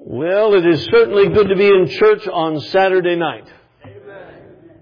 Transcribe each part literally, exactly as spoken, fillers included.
Well, it is certainly good to be in church on Saturday night. Amen.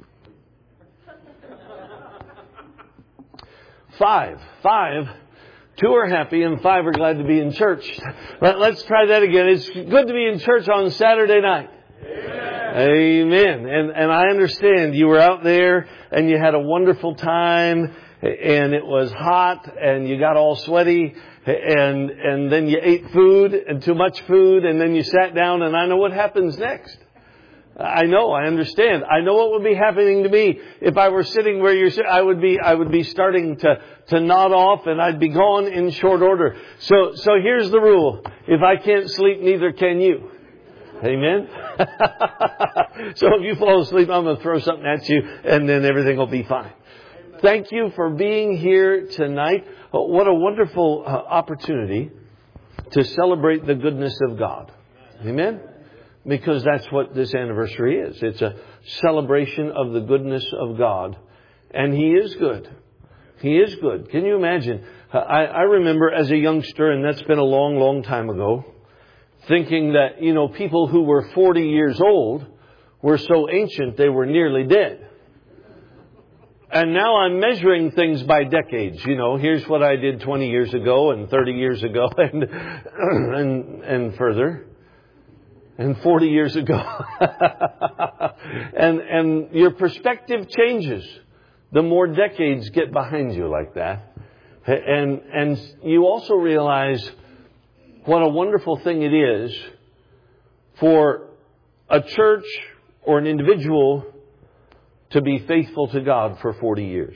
Five. Five. Two are happy and five are glad to be in church. Let's try that again. It's good to be in church on Saturday night. Amen. Amen. And, and I understand you were out there and you had a wonderful time and it was hot and you got all sweaty. And and then you ate food and too much food and then you sat down and I know what happens next. I know, I understand. I know what would be happening to me if I were sitting where you're sitting. I would be I would be starting to, to nod off and I'd be gone in short order. So so here's the rule. If I can't sleep, neither can you. Amen? So if you fall asleep, I'm going to throw something at you and then everything will be fine. Thank you for being here tonight. What a wonderful uh, opportunity to celebrate the goodness of God. Amen? Because that's what this anniversary is. It's a celebration of the goodness of God. And He is good. He is good. Can you imagine? I, I remember as a youngster, and that's been a long, long time ago, thinking that, you know, people who were forty years old were so ancient they were nearly dead. And now I'm measuring things by decades. You know, here's what I did twenty years ago and thirty years ago and and, and further. And forty years ago. and and your perspective changes the more decades get behind you like that. And and you also realize what a wonderful thing it is for a church or an individual to be faithful to God for forty years.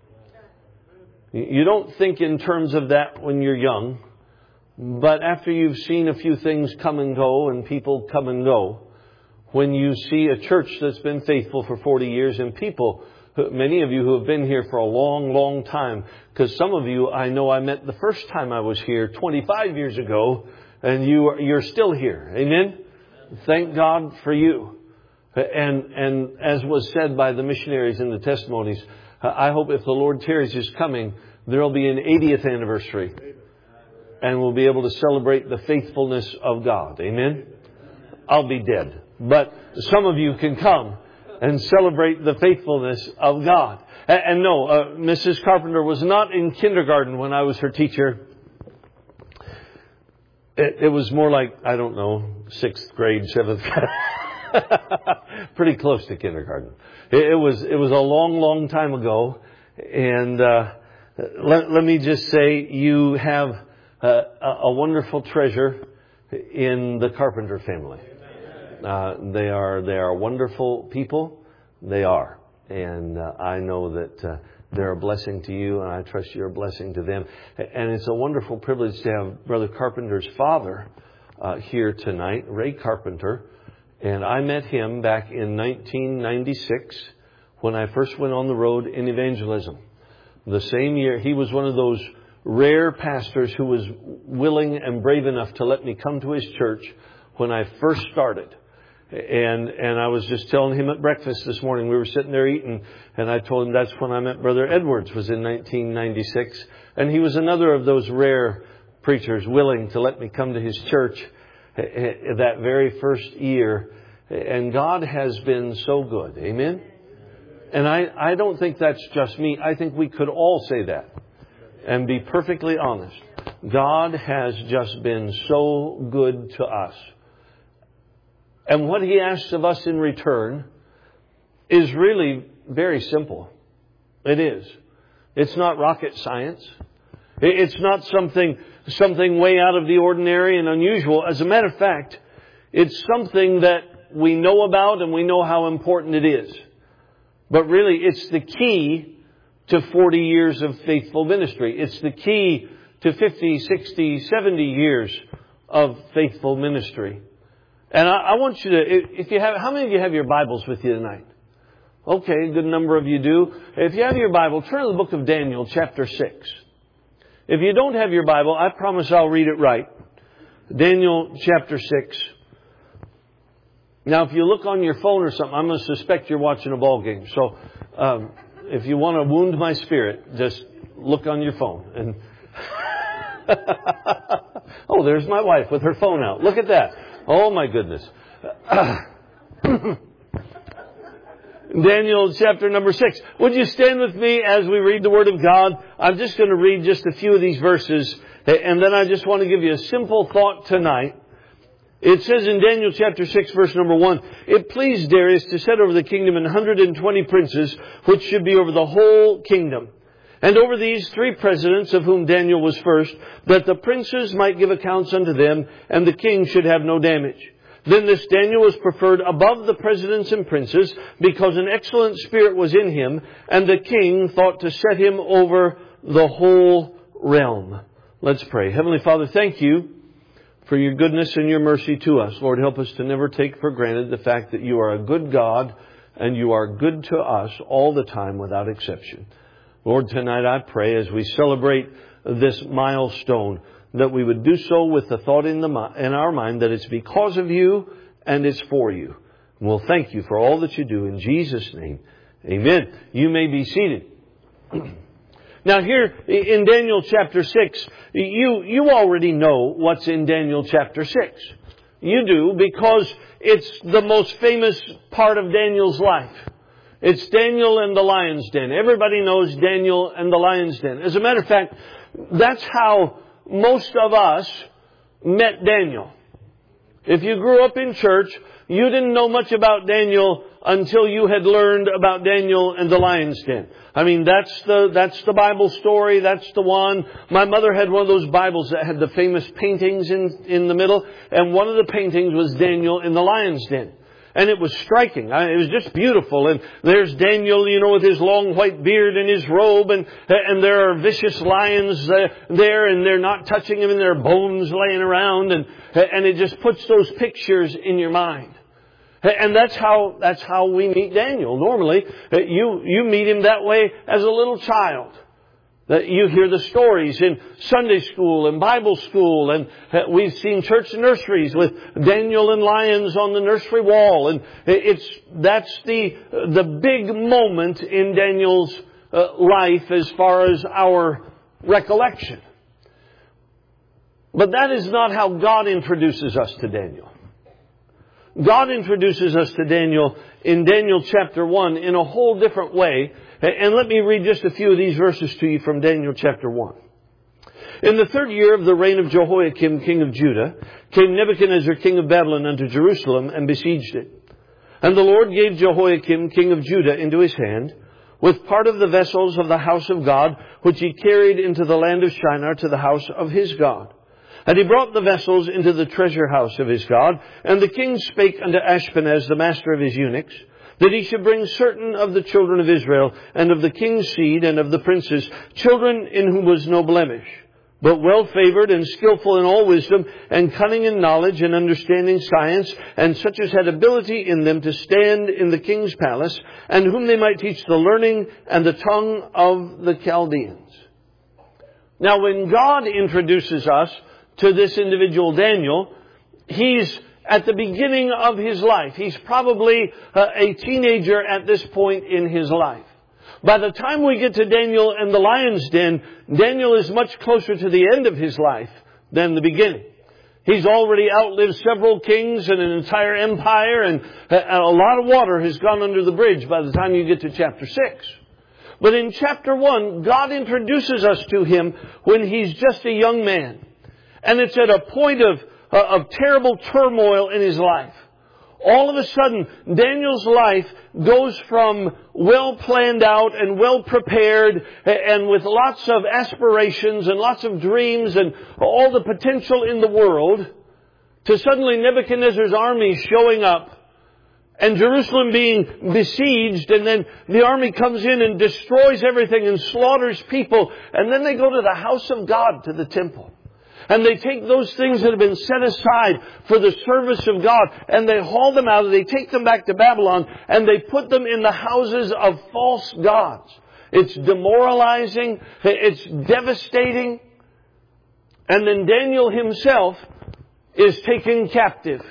You don't think in terms of that when you're young, but after you've seen a few things come and go and people come and go, when you see a church that's been faithful for forty years and people, many of you who have been here for a long, long time, because some of you I know I met the first time I was here twenty-five years ago and you are, you're still here. Amen? Thank God for you. And and as was said by the missionaries in the testimonies, I hope if the Lord tarries His coming, there will be an eightieth anniversary. And we'll be able to celebrate the faithfulness of God. Amen? I'll be dead. But some of you can come and celebrate the faithfulness of God. And, and no, uh, Missus Carpenter was not in kindergarten when I was her teacher. It, it was more like, I don't know, sixth grade, seventh grade. Pretty close to kindergarten. It, it was it was a long, long time ago. And uh, let, let me just say, you have uh, a wonderful treasure in the Carpenter family. Uh, they are they are wonderful people. They are. And uh, I know that uh, they're a blessing to you, and I trust you're a blessing to them. And it's a wonderful privilege to have Brother Carpenter's father uh, here tonight, Ray Carpenter. And I met him back in nineteen ninety-six when I first went on the road in evangelism. The same year, he was one of those rare pastors who was willing and brave enough to let me come to his church when I first started. And and I was just telling him at breakfast this morning, we were sitting there eating, and I told him that's when I met Brother Edwards, was in nineteen ninety-six. And he was another of those rare preachers willing to let me come to his church that very first year. And God has been so good. Amen? And I, I don't think that's just me. I think we could all say that and be perfectly honest. God has just been so good to us. And what He asks of us in return is really very simple. It is. It's not rocket science. It's not something something way out of the ordinary and unusual. As a matter of fact, it's something that we know about and we know how important it is. But really, it's the key to forty years of faithful ministry. It's the key to fifty, sixty, seventy years of faithful ministry. And I, I want you to, if you have, how many of you have your Bibles with you tonight? Okay, a good number of you do. If you have your Bible, turn to the book of Daniel, chapter six. If you don't have your Bible, I promise I'll read it right. Daniel chapter six. Now, if you look on your phone or something, I'm going to suspect you're watching a ball game. So, um, if you want to wound my spirit, just look on your phone. And oh, there's my wife with her phone out. Look at that. Oh my goodness. Daniel chapter number six. Would you stand with me as we read the Word of God? I'm just going to read just a few of these verses, and then I just want to give you a simple thought tonight. It says in Daniel chapter six, verse number one, "It pleased Darius to set over the kingdom an hundred and twenty princes, which should be over the whole kingdom. And over these three presidents, of whom Daniel was first, that the princes might give accounts unto them, and the king should have no damage. Then this Daniel was preferred above the presidents and princes, because an excellent spirit was in him, and the king thought to set him over the whole realm." Let's pray. Heavenly Father, thank you for your goodness and your mercy to us. Lord, help us to never take for granted the fact that you are a good God, and you are good to us all the time without exception. Lord, tonight I pray as we celebrate this milestone, that we would do so with the thought in, the, in our mind that it's because of you and it's for you. And we'll thank you for all that you do in Jesus' name. Amen. You may be seated. Now here in Daniel chapter six, you, you already know what's in Daniel chapter six. You do, because it's the most famous part of Daniel's life. It's Daniel and the lion's den. Everybody knows Daniel and the lion's den. As a matter of fact, that's how most of us met Daniel. If you grew up in church, you didn't know much about Daniel until you had learned about Daniel and the lion's den. I mean, that's the, that's the Bible story. That's the one. My mother had one of those Bibles that had the famous paintings in, in the middle. And one of the paintings was Daniel in the lion's den. And it was striking. It was just beautiful. And there's Daniel, you know, with his long white beard and his robe. And, and there are vicious lions there, and they're not touching him, and there are bones laying around. And, and it just puts those pictures in your mind. And that's how, that's how we meet Daniel. Normally, you, you meet him that way as a little child. That you hear the stories in Sunday school and Bible school, and we've seen church nurseries with Daniel and lions on the nursery wall, and it's that's the the big moment in Daniel's uh, life as far as our recollection. But that is not how God introduces us to Daniel. God introduces us to Daniel in Daniel chapter one in a whole different way. And let me read just a few of these verses to you from Daniel chapter one. "In the third year of the reign of Jehoiakim, king of Judah, came Nebuchadnezzar, king of Babylon, unto Jerusalem, and besieged it. And the Lord gave Jehoiakim, king of Judah, into his hand, with part of the vessels of the house of God, which he carried into the land of Shinar to the house of his God. And he brought the vessels into the treasure house of his God. And the king spake unto Ashpenaz, the master of his eunuchs, that he should bring certain of the children of Israel, and of the king's seed, and of the princes, children in whom was no blemish, but well favored and skillful in all wisdom, and cunning in knowledge, and understanding science, and such as had ability in them to stand in the king's palace, and whom they might teach the learning and the tongue of the Chaldeans." Now, when God introduces us to this individual Daniel, he's at the beginning of his life. He's probably uh, a teenager at this point in his life. By the time we get to Daniel and the lion's den, Daniel is much closer to the end of his life than the beginning. He's already outlived several kings and an entire empire, and a lot of water has gone under the bridge by the time you get to chapter six. But in chapter one, God introduces us to him when he's just a young man. And it's at a point of of terrible turmoil in his life. All of a sudden, Daniel's life goes from well planned out and well prepared and with lots of aspirations and lots of dreams and all the potential in the world, to suddenly Nebuchadnezzar's army showing up and Jerusalem being besieged, and then the army comes in and destroys everything and slaughters people. And then they go to the house of God, to the temple. And they take those things that have been set aside for the service of God, and they haul them out, and they take them back to Babylon, and they put them in the houses of false gods. It's demoralizing. It's devastating. And then Daniel himself is taken captive.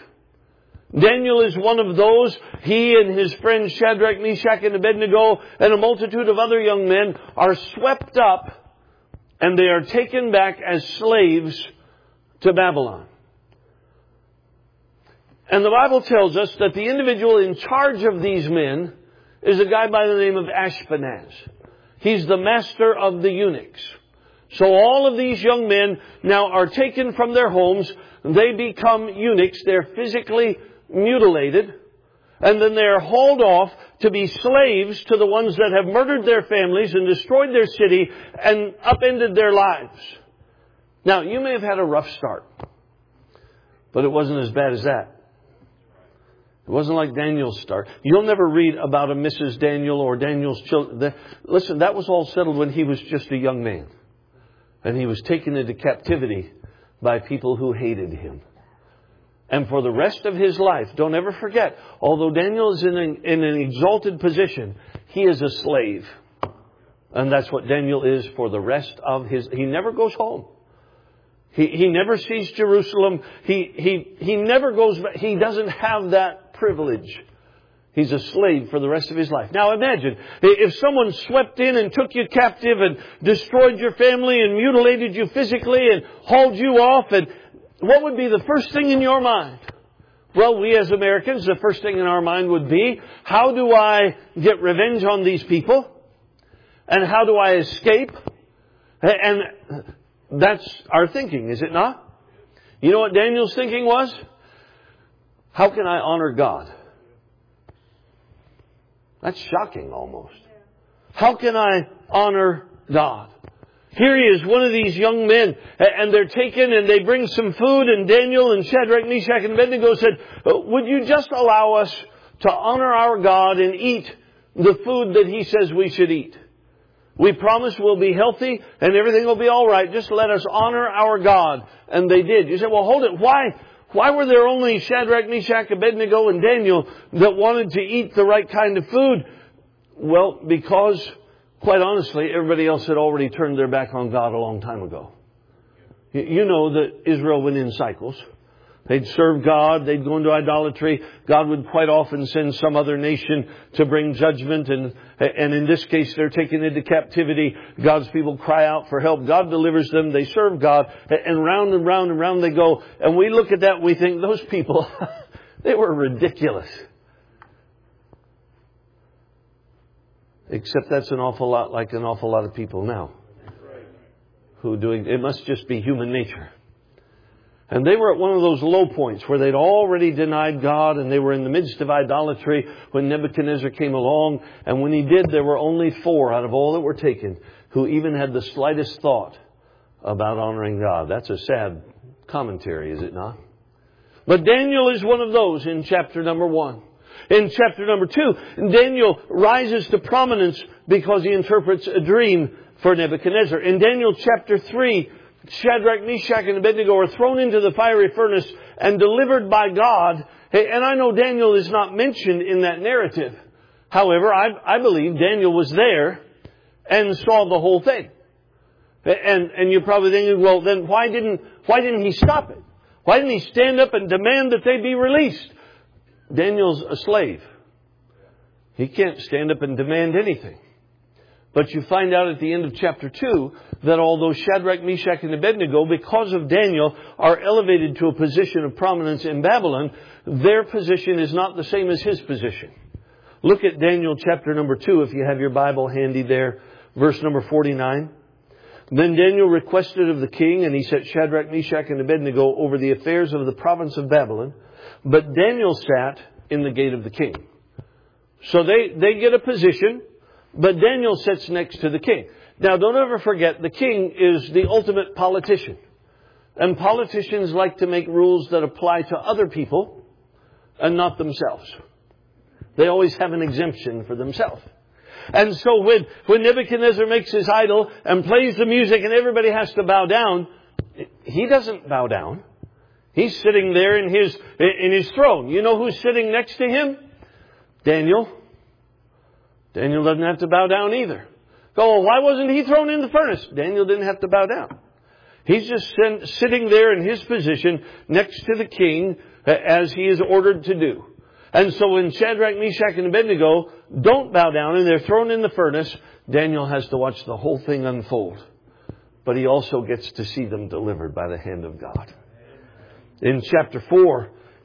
Daniel is one of those. He and his friends Shadrach, Meshach, and Abednego, and a multitude of other young men are swept up, and they are taken back as slaves to Babylon. And the Bible tells us that the individual in charge of these men is a guy by the name of Ashpenaz. He's the master of the eunuchs. So all of these young men now are taken from their homes. They become eunuchs. They're physically mutilated. And then they're hauled off to be slaves to the ones that have murdered their families and destroyed their city and upended their lives. Now, you may have had a rough start, but it wasn't as bad as that. It wasn't like Daniel's start. You'll never read about a Missus Daniel or Daniel's children. Listen, that was all settled when he was just a young man. And he was taken into captivity by people who hated him. And for the rest of his life, don't ever forget, although Daniel is in an, in an exalted position, he is a slave. And that's what Daniel is for the rest of his... He never goes home. He, he never sees Jerusalem. He, he, he never goes back. He doesn't have that privilege. He's a slave for the rest of his life. Now imagine, if someone swept in and took you captive and destroyed your family and mutilated you physically and hauled you off, and what would be the first thing in your mind? Well, we as Americans, the first thing in our mind would be, how do I get revenge on these people? And how do I escape? And that's our thinking, is it not? You know what Daniel's thinking was? How can I honor God? That's shocking almost. How can I honor God? Here he is, one of these young men, and they're taken and they bring some food, and Daniel and Shadrach, Meshach, and Abednego said, would you just allow us to honor our God and eat the food that He says we should eat? We promise we'll be healthy and everything will be all right. Just let us honor our God. And they did. You say, well, hold it. Why? Why were there only Shadrach, Meshach, Abednego, and Daniel that wanted to eat the right kind of food? Well, because, quite honestly, everybody else had already turned their back on God a long time ago. You know that Israel went in cycles. They'd serve God. They'd go into idolatry. God would quite often send some other nation to bring judgment. And, and in this case, they're taken into captivity. God's people cry out for help. God delivers them. They serve God. And round and round and round they go. And we look at that and we think, those people, they were ridiculous. Except that's an awful lot like an awful lot of people now. Who doing, it must just be human nature. And they were at one of those low points where they'd already denied God, and they were in the midst of idolatry when Nebuchadnezzar came along. And when he did, there were only four out of all that were taken who even had the slightest thought about honoring God. That's a sad commentary, is it not? But Daniel is one of those in chapter number one. In chapter number two, Daniel rises to prominence because he interprets a dream for Nebuchadnezzar. In Daniel chapter three, Shadrach, Meshach, and Abednego are thrown into the fiery furnace and delivered by God. And I know Daniel is not mentioned in that narrative. However, I, I believe Daniel was there and saw the whole thing. And, and you're probably thinking, well, then why didn't, why didn't he stop it? Why didn't he stand up and demand that they be released? Daniel's a slave. He can't stand up and demand anything. But you find out at the end of chapter two that although Shadrach, Meshach, and Abednego, because of Daniel, are elevated to a position of prominence in Babylon, their position is not the same as his position. Look at Daniel chapter number two if you have your Bible handy there, verse number forty-nine. Then Daniel requested of the king, and he set Shadrach, Meshach, and Abednego over the affairs of the province of Babylon. But Daniel sat in the gate of the king. So they, they get a position. But Daniel sits next to the king. Now, don't ever forget, the king is the ultimate politician. And politicians like to make rules that apply to other people and not themselves. They always have an exemption for themselves. And so when, when Nebuchadnezzar makes his idol and plays the music and everybody has to bow down, he doesn't bow down. He's sitting there in his, in his throne. You know who's sitting next to him? Daniel. Daniel doesn't have to bow down either. Go, well, why wasn't he thrown in the furnace? Daniel didn't have to bow down. He's just sitting there in his position next to the king as he is ordered to do. And so when Shadrach, Meshach, and Abednego don't bow down and they're thrown in the furnace, Daniel has to watch the whole thing unfold. But he also gets to see them delivered by the hand of God. In chapter four,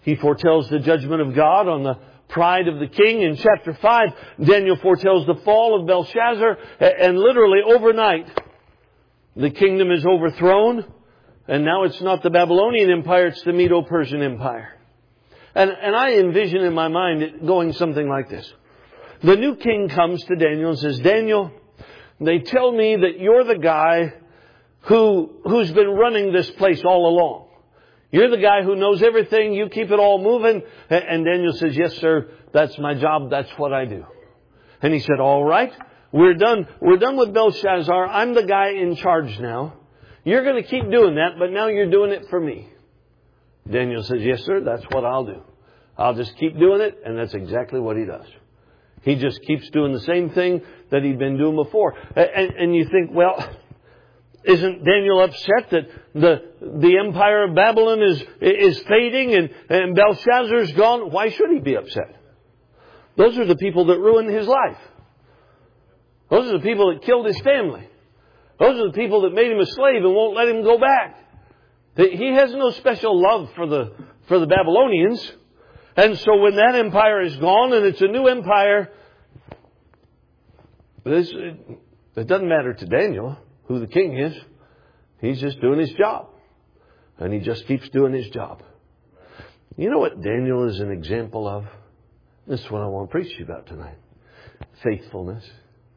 He foretells the judgment of God on the pride of the king. In chapter five, Daniel foretells the fall of Belshazzar. And literally overnight, the kingdom is overthrown. And now it's not the Babylonian Empire, it's the Medo-Persian Empire. And, and I envision in my mind it going something like this. The new king comes to Daniel and says, Daniel, they tell me that you're the guy who, who's been running this place all along. You're the guy who knows everything. You keep it all moving. And Daniel says, yes, sir, that's my job. That's what I do. And he said, all right, we're done. We're done with Belshazzar. I'm the guy in charge now. You're going to keep doing that, but now you're doing it for me. Daniel says, yes, sir, that's what I'll do. I'll just keep doing it. And that's exactly what he does. He just keeps doing the same thing that he'd been doing before. And, and you think, well, isn't Daniel upset that the the empire of Babylon is is fading and, and Belshazzar's gone? Why should he be upset? Those are the people that ruined his life. Those are the people that killed his family. Those are the people that made him a slave and won't let him go back. He has no special love for the for the Babylonians. And so when that empire is gone and it's a new empire, this, it, it doesn't matter to Daniel who the king is. He's just doing his job. And he just keeps doing his job. You know what Daniel is an example of? This is what I want to preach to you about tonight. Faithfulness.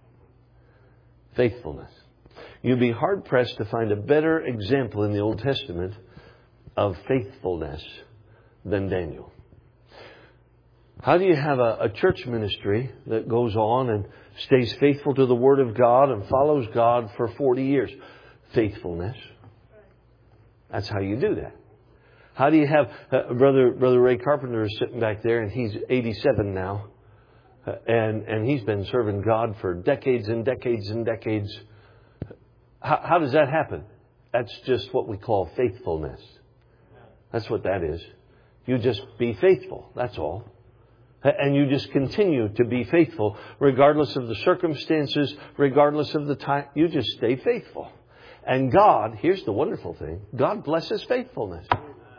Faithfulness. You'd be hard-pressed to find a better example in the Old Testament of faithfulness than Daniel. How do you have a, a church ministry that goes on and stays faithful to the Word of God and follows God for forty years? Faithfulness. That's how you do that. How do you have... Uh, Brother Brother Ray Carpenter is sitting back there and he's eighty-seven now. Uh, and, and he's been serving God for decades and decades and decades. How, how does that happen? That's just what we call faithfulness. That's what that is. You just be faithful. That's all. And you just continue to be faithful regardless of the circumstances, regardless of the time. You just stay faithful. And God, here's the wonderful thing, God blesses faithfulness.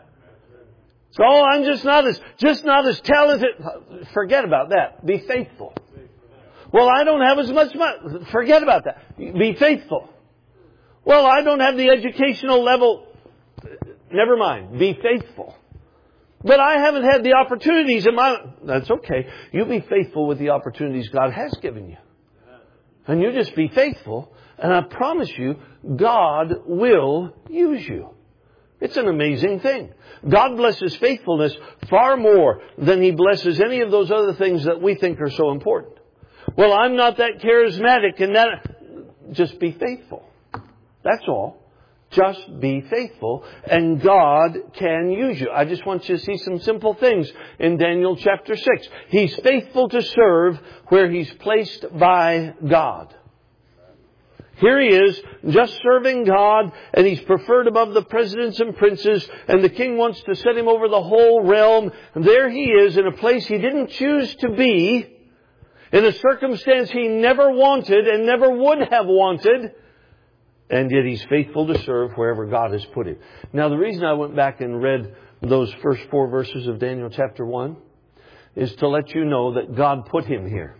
So oh, I'm just not as just not as talented. Forget about that. Be faithful. Well, I don't have as much money. Forget about that. Be faithful. Well, I don't have the educational level. Never mind. Be faithful. But I haven't had the opportunities in my... That's okay. You be faithful with the opportunities God has given you. And you just be faithful. And I promise you, God will use you. It's an amazing thing. God blesses faithfulness far more than He blesses any of those other things that we think are so important. Well, I'm not that charismatic and that... Just be faithful. That's all. Just be faithful and God can use you. I just want you to see some simple things in Daniel chapter six. He's faithful to serve where he's placed by God. Here he is, just serving God, and he's preferred above the presidents and princes, and the king wants to set him over the whole realm. And there he is in a place he didn't choose to be, in a circumstance he never wanted and never would have wanted. And yet he's faithful to serve wherever God has put him. Now, the reason I went back and read those first four verses of Daniel chapter one is to let you know that God put him here.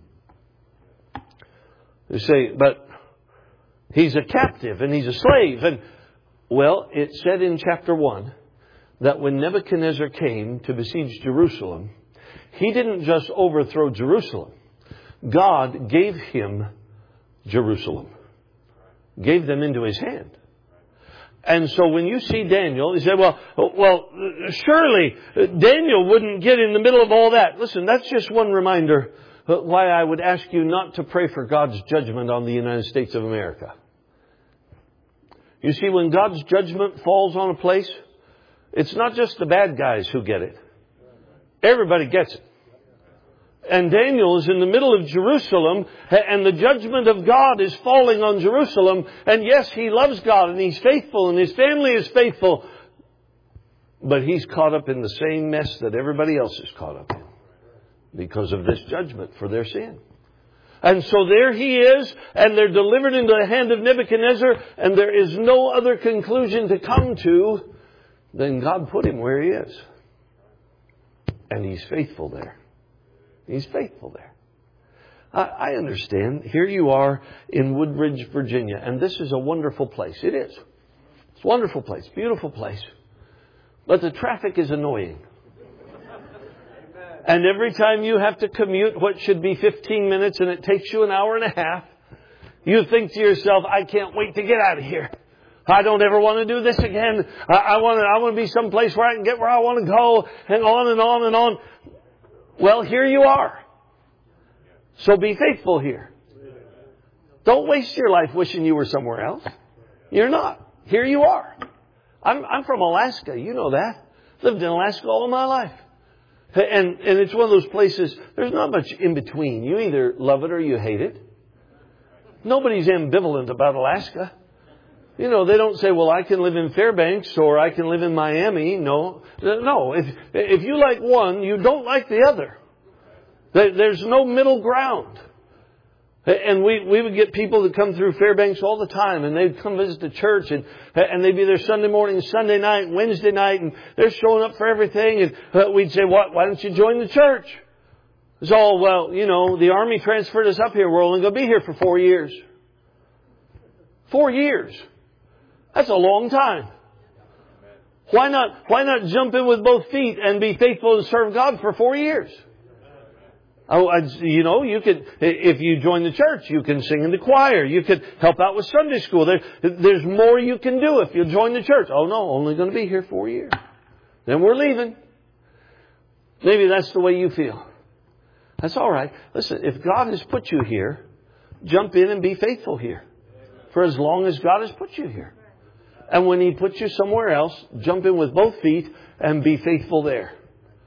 You say, but he's a captive and he's a slave. And well, it said in chapter one that when Nebuchadnezzar came to besiege Jerusalem, he didn't just overthrow Jerusalem. God gave him Jerusalem. Gave them into his hand. And so when you see Daniel, you say, well, well, surely Daniel wouldn't get in the middle of all that. Listen, that's just one reminder why I would ask you not to pray for God's judgment on the United States of America. You see, when God's judgment falls on a place, it's not just the bad guys who get it. Everybody gets it. And Daniel is in the middle of Jerusalem, and the judgment of God is falling on Jerusalem. And yes, he loves God, and he's faithful, and his family is faithful. But he's caught up in the same mess that everybody else is caught up in because of this judgment for their sin. And so there he is, and they're delivered into the hand of Nebuchadnezzar, and there is no other conclusion to come to than God put him where he is. And He's faithful there. He's faithful there. I, I understand. Here you are in Woodridge, Virginia, and this is a wonderful place. It is. It's a wonderful place. Beautiful place. But the traffic is annoying. And every time you have to commute what should be fifteen minutes and it takes you an hour and a half, you think to yourself, I can't wait to get out of here. I don't ever want to do this again. I, I want to, I want to be someplace where I can get where I want to go, and on and on and on. Well, here you are. So be faithful here. Don't waste your life wishing you were somewhere else. You're not. Here you are. I'm, I'm from Alaska. You know that. Lived in Alaska all my life. And, and it's one of those places, there's not much in between. You either love it or you hate it. Nobody's ambivalent about Alaska. You know, they don't say, well, I can live in Fairbanks or I can live in Miami. No, no. If, if you like one, you don't like the other. There's no middle ground. And we, we would get people that come through Fairbanks all the time, and they'd come visit the church, and, and they'd be there Sunday morning, Sunday night, Wednesday night, and they're showing up for everything. And uh, we'd say, what, why don't you join the church? It's all, well, you know, the Army transferred us up here. We're only going to be here for four years. Four years. That's a long time. Why not, why not jump in with both feet and be faithful and serve God for four years? Oh, you know, you could, if you join the church, you can sing in the choir. You could help out with Sunday school. There, there's more you can do if you join the church. Oh no, only going to be here four years. Then we're leaving. Maybe that's the way you feel. That's all right. Listen, if God has put you here, jump in and be faithful here. For as long as God has put you here. And when He puts you somewhere else, jump in with both feet and be faithful there.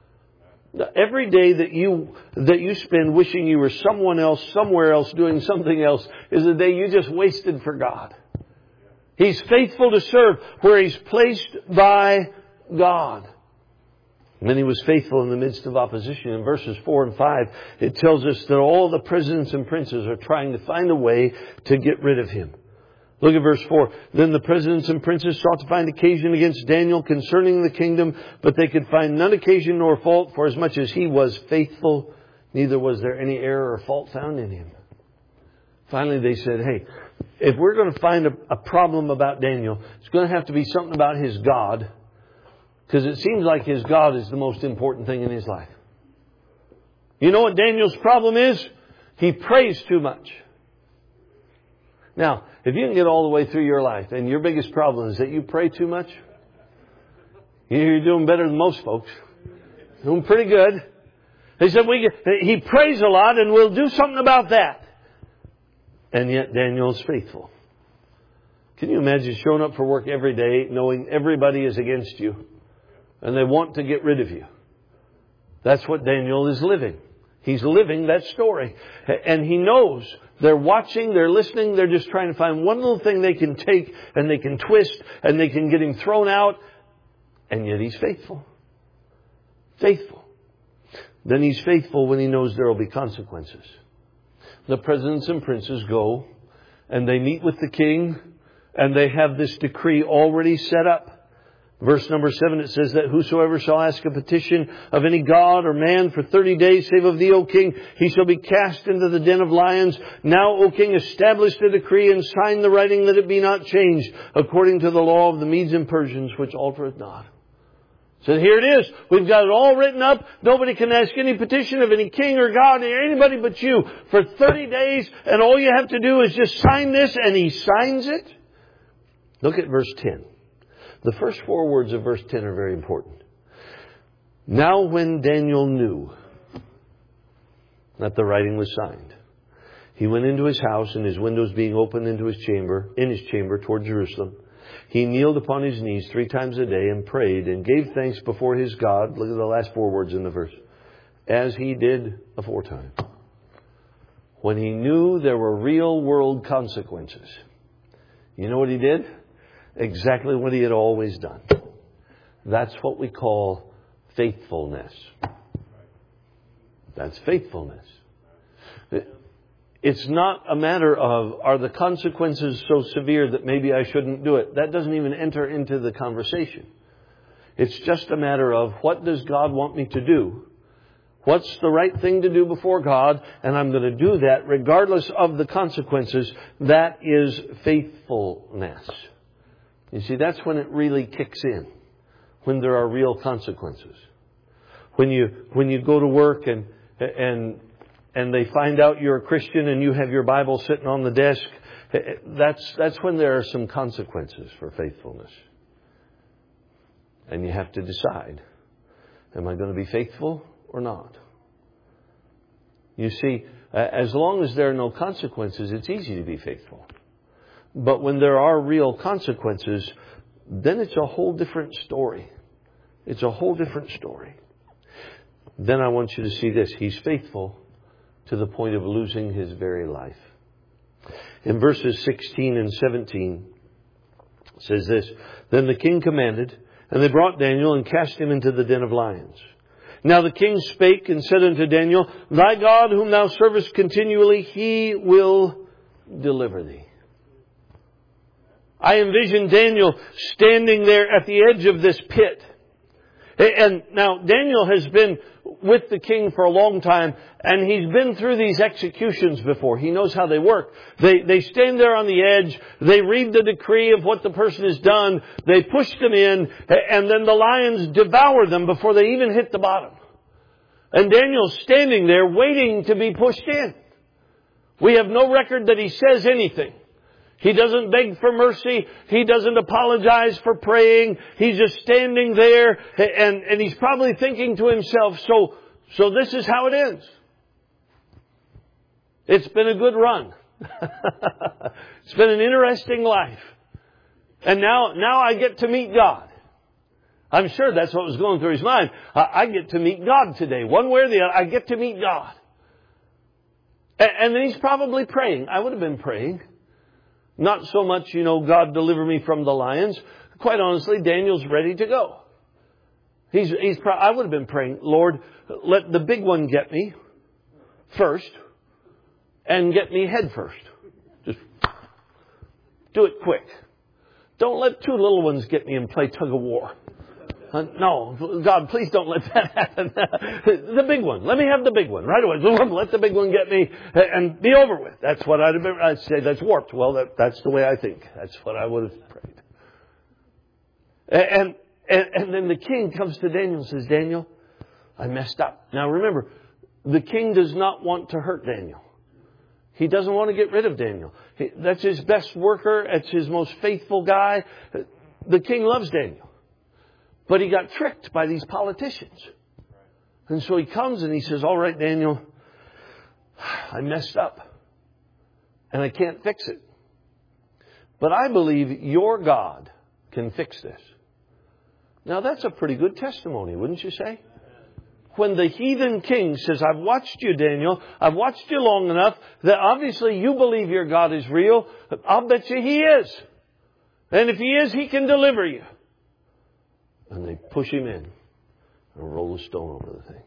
Every day that you that you spend wishing you were someone else, somewhere else, doing something else, is a day you just wasted for God. He's faithful to serve where He's placed by God. And then He was faithful in the midst of opposition. In verses four and five, it tells us that all the presidents and princes are trying to find a way to get rid of Him. Look at verse four. Then the presidents and princes sought to find occasion against Daniel concerning the kingdom, but they could find none occasion nor fault, for as much as he was faithful, neither was there any error or fault found in him. Finally they said, hey, if we're going to find a, a problem about Daniel, it's going to have to be something about his God, because it seems like his God is the most important thing in his life. You know what Daniel's problem is? He prays too much. Now, if you can get all the way through your life and your biggest problem is that you pray too much, you're doing better than most folks. Doing pretty good. They said, we, he prays a lot and we'll do something about that. And yet Daniel is faithful. Can you imagine showing up for work every day knowing everybody is against you and they want to get rid of you? That's what Daniel is living. He's living that story. And he knows they're watching, they're listening, they're just trying to find one little thing they can take and they can twist and they can get him thrown out. And yet he's faithful. Faithful. Then he's faithful when he knows there will be consequences. The presidents and princes go and they meet with the king and they have this decree already set up. Verse number seven, it says that whosoever shall ask a petition of any god or man for thirty days, save of thee, O king, he shall be cast into the den of lions. Now, O king, establish the decree and sign the writing that it be not changed, according to the law of the Medes and Persians, which altereth not. So here it is. We've got it all written up. Nobody can ask any petition of any king or god or anybody but you for thirty days. And all you have to do is just sign this, and he signs it. Look at verse ten. The first four words of verse ten are very important. Now when Daniel knew that the writing was signed, he went into his house, and his windows being opened into his chamber, in his chamber toward Jerusalem, he kneeled upon his knees three times a day and prayed and gave thanks before his God. Look at the last four words in the verse. As he did aforetime. When he knew there were real world consequences, you know what he did? Exactly what he had always done. That's what we call faithfulness. That's faithfulness. It's not a matter of, are the consequences so severe that maybe I shouldn't do it? That doesn't even enter into the conversation. It's just a matter of, what does God want me to do? what's the right thing to do before God, and I'm going to do that regardless of the consequences. That is faithfulness. You see, that's when it really kicks in, when there are real consequences. When you when you go to work and and and they find out you're a Christian and you have your Bible sitting on the desk, that's that's when there are some consequences for faithfulness. And you have to decide, am I going to be faithful or not? You see, as long as there are no consequences, it's easy to be faithful. But when there are real consequences, then it's a whole different story. It's a whole different story. Then I want you to see this. He's faithful to the point of losing his very life. In verses sixteen and seventeen, it says this, Then the king commanded, and they brought Daniel and cast him into the den of lions. Now the king spake and said unto Daniel, Thy God whom thou servest continually, he will deliver thee. I envision Daniel standing there at the edge of this pit. And now Daniel has been with the king for a long time, and he's been through these executions before. He knows how they work. They they stand there on the edge. They read the decree of what the person has done. They push them in, and then the lions devour them before they even hit the bottom. And Daniel's standing there waiting to be pushed in. We have no record that he says anything. He doesn't beg for mercy. He doesn't apologize for praying. He's just standing there, and, and he's probably thinking to himself, so, so this is how it ends. It's been a good run. It's been an interesting life. And now, now I get to meet God. I'm sure that's what was going through his mind. I, I get to meet God today. One way or the other, I get to meet God. And, and then he's probably praying. I would have been praying. Not so much, you know, God deliver me from the lions. Quite honestly, Daniel's ready to go. He's, he's, I would have been praying, Lord, let the big one get me first and get me head first. Just do it quick. Don't let two little ones get me and play tug of war. Uh, no, God, please don't let that happen. The big one. Let me have the big one right away. Let the big one get me and be over with. That's what I'd have been, I'd say that's warped. Well, that, that's the way I think. That's what I would have prayed. And, and, and then the king comes to Daniel and says, Daniel, I messed up. Now remember, the king does not want to hurt Daniel. He doesn't want to get rid of Daniel. He, that's his best worker. That's his most faithful guy. The king loves Daniel. But he got tricked by these politicians. And so he comes and he says, all right, Daniel, I messed up. And I can't fix it. But I believe your God can fix this. Now that's a pretty good testimony, wouldn't you say? When the heathen king says, I've watched you, Daniel. I've watched you long enough that obviously you believe your God is real. I'll bet you he is. And if he is, he can deliver you. And they push him in and roll a stone over the thing.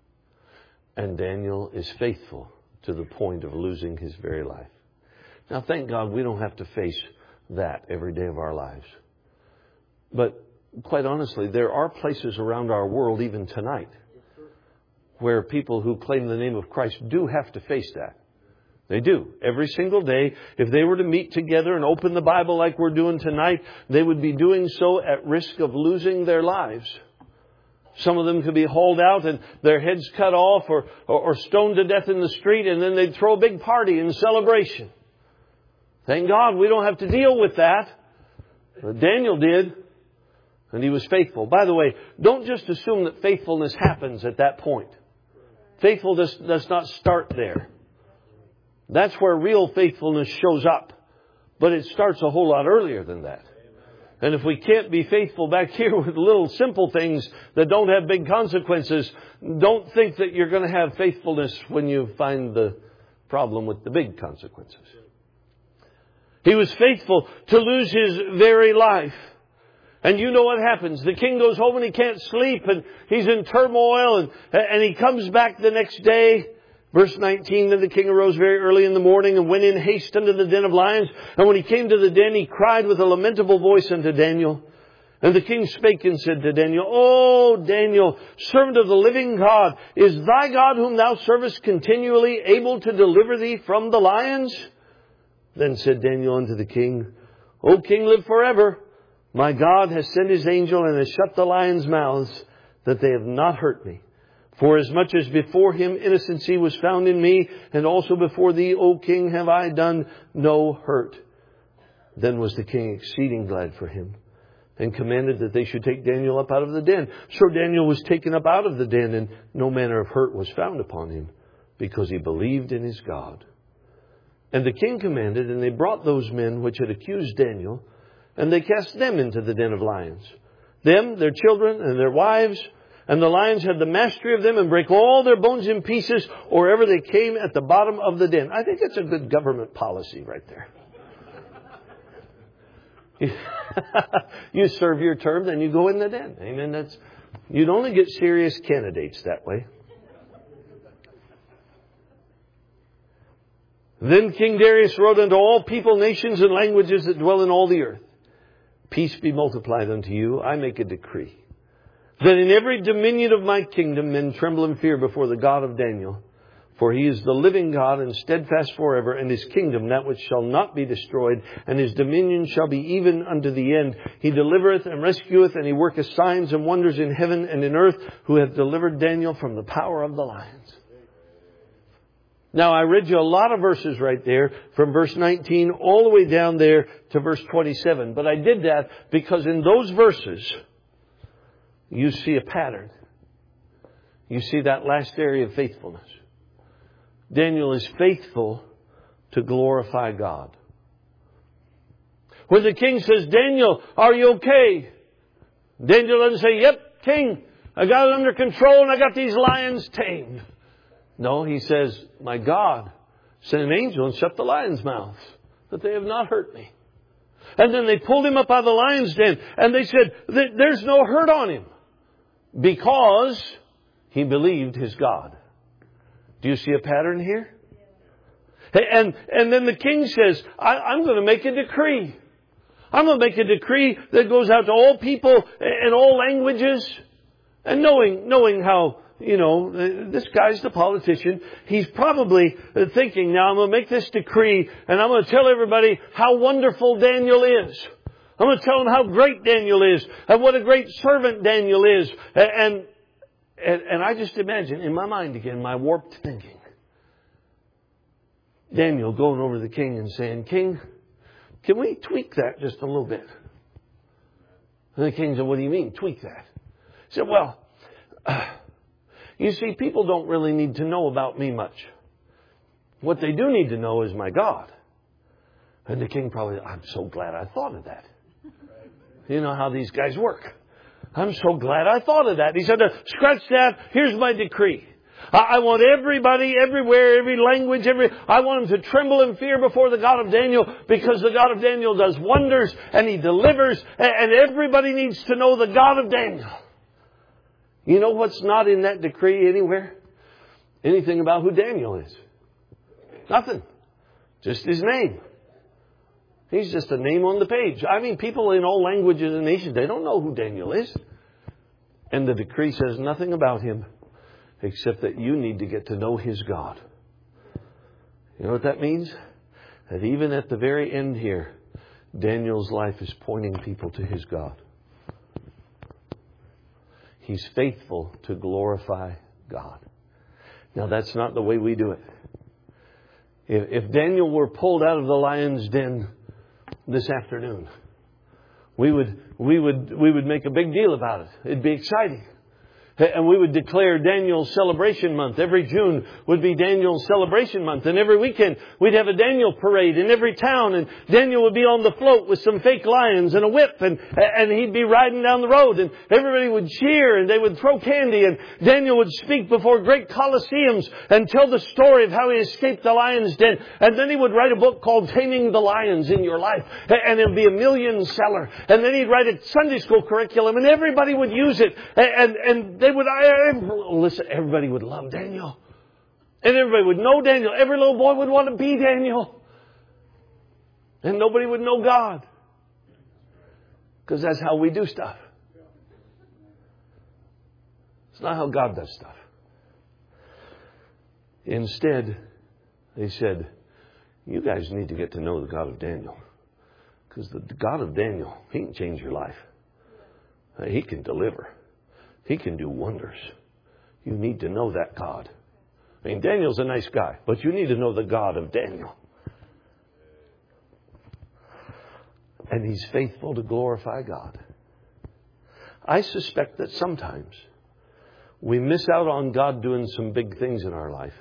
And Daniel is faithful to the point of losing his very life. Now, thank God we don't have to face that every day of our lives. But quite honestly, there are places around our world, even tonight, where people who claim the name of Christ do have to face that. They do. Every single day, if they were to meet together and open the Bible like we're doing tonight, they would be doing so at risk of losing their lives. Some of them could be hauled out and their heads cut off or, or, or stoned to death in the street, and then they'd throw a big party in celebration. Thank God we don't have to deal with that. But Daniel did, and he was faithful. By the way, don't just assume that faithfulness happens at that point. Faithfulness does not start there. That's where real faithfulness shows up. But it starts a whole lot earlier than that. And if we can't be faithful back here with little simple things that don't have big consequences, don't think that you're going to have faithfulness when you find the problem with the big consequences. He was faithful to lose his very life. And you know what happens. The king goes home and he can't sleep and he's in turmoil, and, and he comes back the next day. Verse nineteen, then the king arose very early in the morning and went in haste unto the den of lions. And when he came to the den, he cried with a lamentable voice unto Daniel. And the king spake and said to Daniel, O Daniel, servant of the living God, is thy God whom thou servest continually able to deliver thee from the lions? Then said Daniel unto the king, O king, live forever. My God has sent His angel and has shut the lions' mouths, that they have not hurt me. For as much as before him innocency was found in me, and also before thee, O king, have I done no hurt. Then was the king exceeding glad for him, and commanded that they should take Daniel up out of the den. So Daniel was taken up out of the den, and no manner of hurt was found upon him, because he believed in his God. And the king commanded, and they brought those men which had accused Daniel, and they cast them into the den of lions. Them, their children, and their wives. And the lions had the mastery of them, and brake all their bones in pieces, or ever they came at the bottom of the den. I think that's a good government policy right there. You serve your term, then you go in the den. Amen. That's, you'd only get serious candidates that way. Then King Darius wrote unto all people, nations, and languages that dwell in all the earth, Peace be multiplied unto you. I make a decree, that in every dominion of my kingdom men tremble and fear before the God of Daniel. For He is the living God, and steadfast forever, and His kingdom that which shall not be destroyed, and His dominion shall be even unto the end. He delivereth and rescueth, and He worketh signs and wonders in heaven and in earth, who hath delivered Daniel from the power of the lions. Now, I read you a lot of verses right there, from verse nineteen all the way down there to verse twenty-seven. But I did that because in those verses, you see a pattern. You see that last area of faithfulness. Daniel is faithful to glorify God. When the king says, Daniel, are you okay? Daniel doesn't say, yep, king, I got it under control and I got these lions tamed. No, he says, my God sent an angel and shut the lions' mouths, that they have not hurt me. And then they pulled him up out of the lion's den, and they said, there's no hurt on him, because he believed his God. Do you see a pattern here? And, and then the king says, I, I'm going to make a decree. I'm going to make a decree that goes out to all people in all languages. And knowing, knowing how, you know, this guy's the politician, he's probably thinking, now I'm going to make this decree and I'm going to tell everybody how wonderful Daniel is. I'm going to tell them how great Daniel is and what a great servant Daniel is. And, and, and I just imagine in my mind again, my warped thinking, Daniel going over to the king and saying, King, can we tweak that just a little bit? And the king said, what do you mean, tweak that? He said, well, uh, you see, people don't really need to know about me much. What they do need to know is my God. And the king probably, I'm so glad I thought of that. You know how these guys work. I'm so glad I thought of that. He said, scratch that. Here's my decree. I want everybody, everywhere, every language, every, I want them to tremble in fear before the God of Daniel, because the God of Daniel does wonders and He delivers, and everybody needs to know the God of Daniel. You know what's not in that decree anywhere? Anything about who Daniel is. Nothing. Just his name. He's just a name on the page. I mean, people in all languages and nations, they don't know who Daniel is. And the decree says nothing about him, except that you need to get to know his God. You know what that means? That even at the very end here, Daniel's life is pointing people to his God. He's faithful to glorify God. Now, that's not the way we do it. If, if Daniel were pulled out of the lion's den this afternoon, we would, we would, we would make a big deal about it. It'd be exciting. And we would declare Daniel's celebration month. Every June would be Daniel's celebration month. And every weekend we'd have a Daniel parade in every town. And Daniel would be on the float with some fake lions and a whip. And, and he'd be riding down the road. And everybody would cheer and they would throw candy. And Daniel would speak before great coliseums and tell the story of how he escaped the lion's den. And then he would write a book called Taming the Lions in Your Life. And it would be a million seller. And then he'd write a Sunday school curriculum and everybody would use it. And, and They would, I, listen, everybody would love Daniel. And everybody would know Daniel. Every little boy would want to be Daniel. And nobody would know God. Because that's how we do stuff. It's not how God does stuff. Instead, they said, you guys need to get to know the God of Daniel. Because the God of Daniel, He can change your life. He can deliver. He can do wonders. You need to know that God. I mean, Daniel's a nice guy, but you need to know the God of Daniel. And He's faithful to glorify God. I suspect that sometimes we miss out on God doing some big things in our life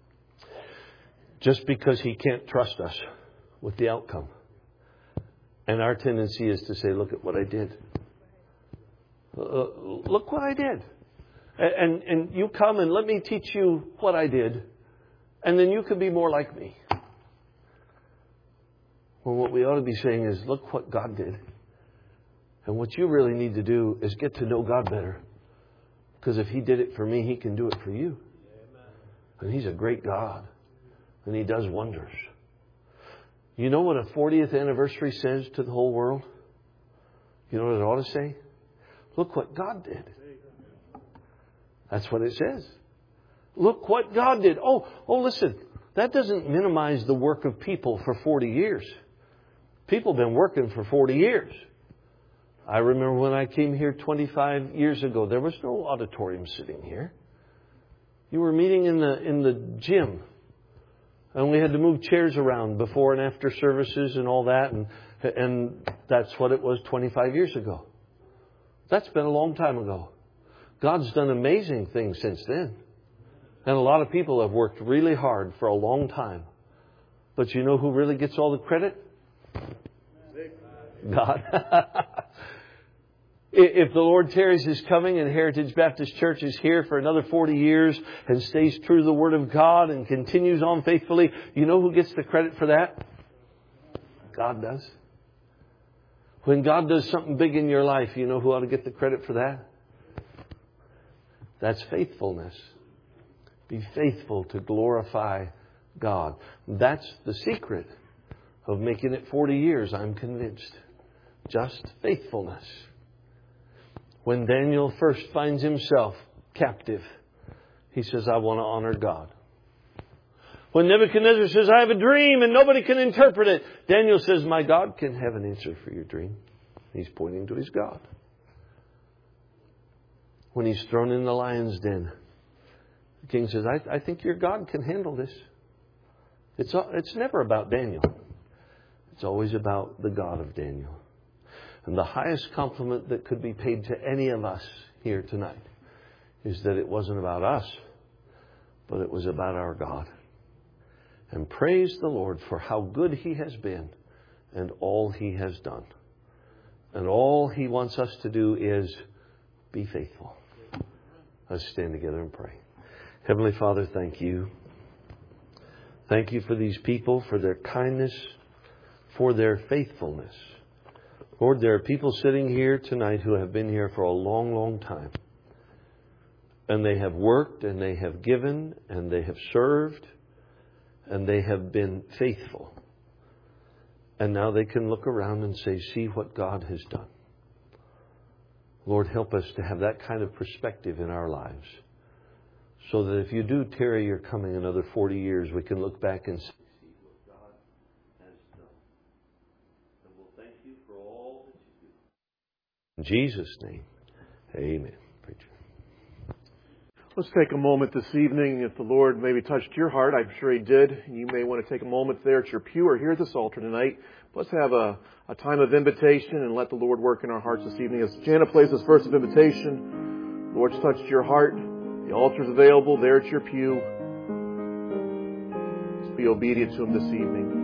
just because He can't trust us with the outcome. And our tendency is to say, look at what I did. Uh, look what I did. And, and you come and let me teach you what I did. And then you can be more like me. Well, what we ought to be saying is, look what God did. And what you really need to do is get to know God better. Because if He did it for me, He can do it for you. And He's a great God. And He does wonders. You know what a fortieth anniversary says to the whole world? You know what it ought to say? Look what God did. That's what it says. Look what God did. Oh, oh, listen. That doesn't minimize the work of people for forty years. People have been working for forty years. I remember when I came here twenty-five years ago, there was no auditorium sitting here. You were meeting in the in the gym. And we had to move chairs around before and after services and all that. And, and that's what it was twenty-five years ago. That's been a long time ago. God's done amazing things since then. And a lot of people have worked really hard for a long time. But you know who really gets all the credit? God. If the Lord tarries His coming and Heritage Baptist Church is here for another forty years and stays true to the Word of God and continues on faithfully, you know who gets the credit for that? God does. When God does something big in your life, you know who ought to get the credit for that? That's faithfulness. Be faithful to glorify God. That's the secret of making it forty years, I'm convinced. Just faithfulness. When Daniel first finds himself captive, he says, I want to honor God. When Nebuchadnezzar says, I have a dream and nobody can interpret it, Daniel says, my God can have an answer for your dream. He's pointing to his God. When he's thrown in the lion's den, the king says, I, I think your God can handle this. It's, it's never about Daniel. It's always about the God of Daniel. And the highest compliment that could be paid to any of us here tonight is that it wasn't about us, but it was about our God. And praise the Lord for how good He has been and all He has done. And all He wants us to do is be faithful. Let's stand together and pray. Heavenly Father, thank You. Thank You for these people, for their kindness, for their faithfulness. Lord, there are people sitting here tonight who have been here for a long, long time. And they have worked and they have given and they have served and they have been faithful. And now they can look around and say, see what God has done. Lord, help us to have that kind of perspective in our lives. So that if You do tarry Your coming another forty years, we can look back and see what God has done. And we'll thank You for all that You do. In Jesus' name, amen. Preacher. Let's take a moment this evening. If the Lord maybe touched your heart, I'm sure He did. You may want to take a moment there at your pew or here at this altar tonight. Let's have a, a time of invitation and let the Lord work in our hearts this evening. As Jana plays this verse of invitation, the Lord's touched your heart. The altar's available there at your pew. Just be obedient to Him this evening.